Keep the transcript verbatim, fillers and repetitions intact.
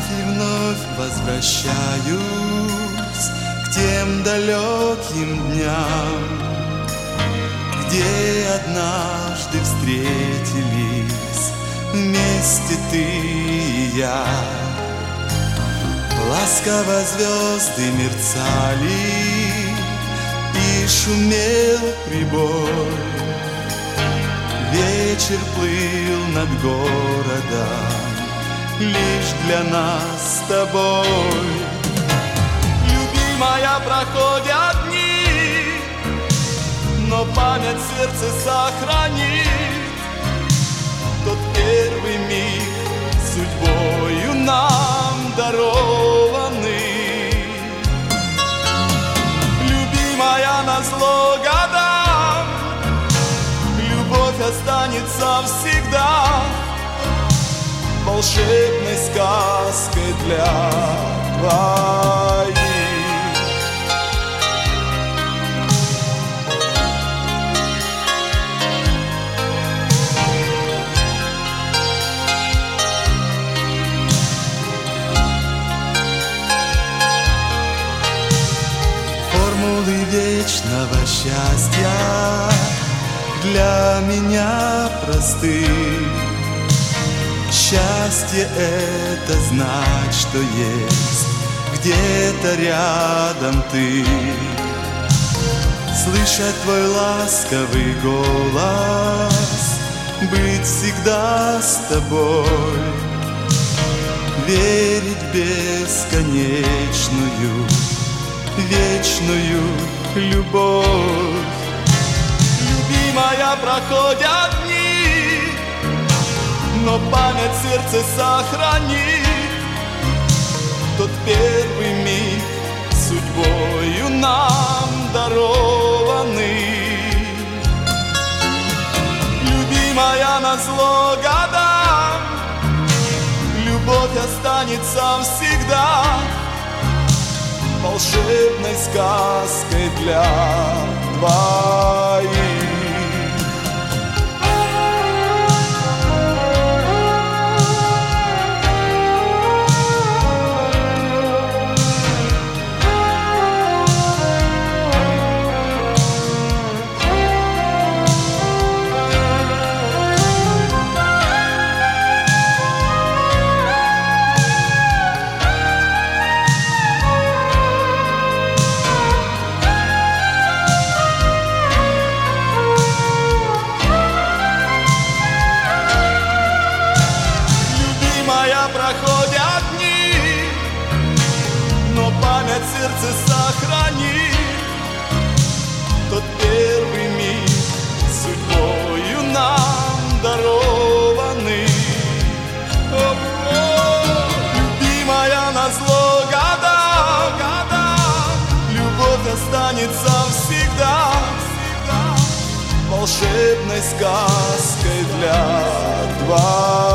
Вновь и вновь возвращаюсь к тем далеким дням, где однажды встретились вместе ты и я. Ласково звезды мерцали, и шумел прибой. Вечер плыл над городом лишь для нас с тобой. Любимая, проходят дни, но память в сердце сохранит тот первый миг, судьбою нам дарованный. Любимая, назло годам, любовь останется всегда волшебной сказкой для двоих. Формулы вечного счастья для меня просты. Счастье — это знать, что есть где-то рядом ты. Слышать твой ласковый голос, быть всегда с тобой, верить в бесконечную, вечную любовь. Любимая, проходят дни, но память в сердце сохранит тот первый миг, судьбою нам дарованный. Любимая, назло годам, любовь останется всегда волшебной сказкой для двоих. Проходят дни, но память в сердце сохранит тот первый миг, судьбою нам дарованный. О, о, любимая, назло годам, любовь останется всегда волшебной сказкой для двоих.